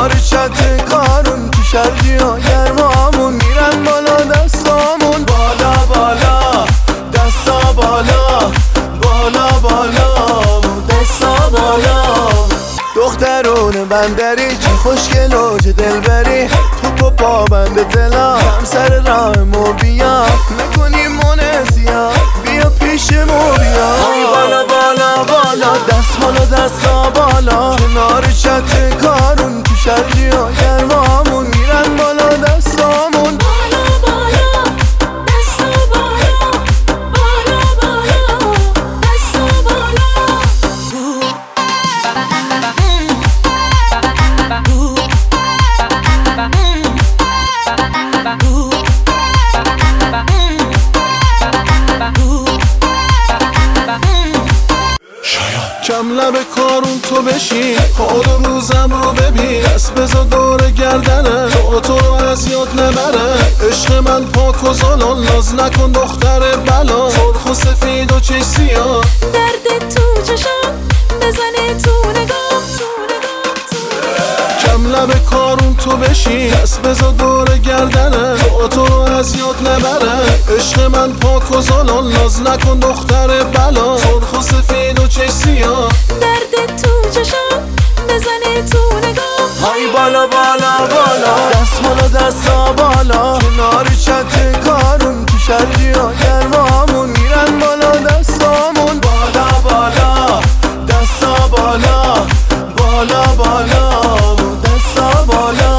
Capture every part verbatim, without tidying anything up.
کنار چت کارون تو شرجی ها گرمامون میرن بالا دستامون بالا بالا دستا بالا بالا بالا دستا بالا دخترون بندری چه خوشگل و چه دلبری تو پا بند دلا هم سر راه مو بیا نکنی منزیا بیا پیش مو بیا بالا بالا بالا دست بالا دستا بالا کنار چت کارون تو شرجی ها گرمامون میرن بالا دستامون بالا بالا دستا بالا بالا بالا دستا بالا کم لب کارون تو بشین حال و روزم رو ببین دست بزا دور گردنه تو تو رو از یاد نبره عشق من پاک و زلال ناز نکن دختر بلا سرخ و سفید و چش سیاه درد تو چشم بزنه تو نگاه تو نگاه تو کم لب کارون تو بشین دست بزا دور گردنه تو تو رو از یاد نبره عشق من پاک و زلال ناز نکن دختر بلا سرخ و سفید و چش سیاه درد تو چشم بزنه تو نگاه های بالا بالا بالا دست بالا دستا بالا کنار چت کارون تو شرجی ها گرمامون میرن بالا دستامون بالا بالا دستا بالا بالا بالا دستا بالا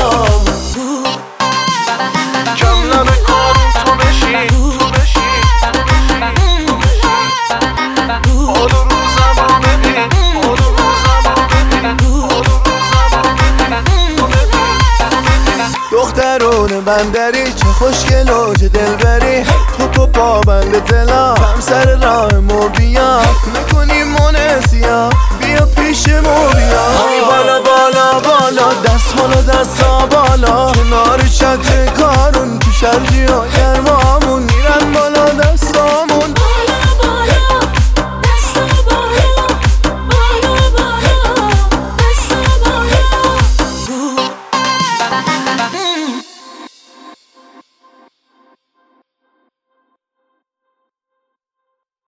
کم لب کارون تو بشین تو بشین تو بشین حال و روزم رو ببین حال و روزم رو ببین حال و روزم رو ببین دخترون بندری چه خوشگل و چه دلبری تو پا بند دلا هم سر راه مو بیا نکنی منزیا بیا پیش مو بیا بالا بالا بالا دست بالا دستا بالا کنار چت کارون تو شرجی ها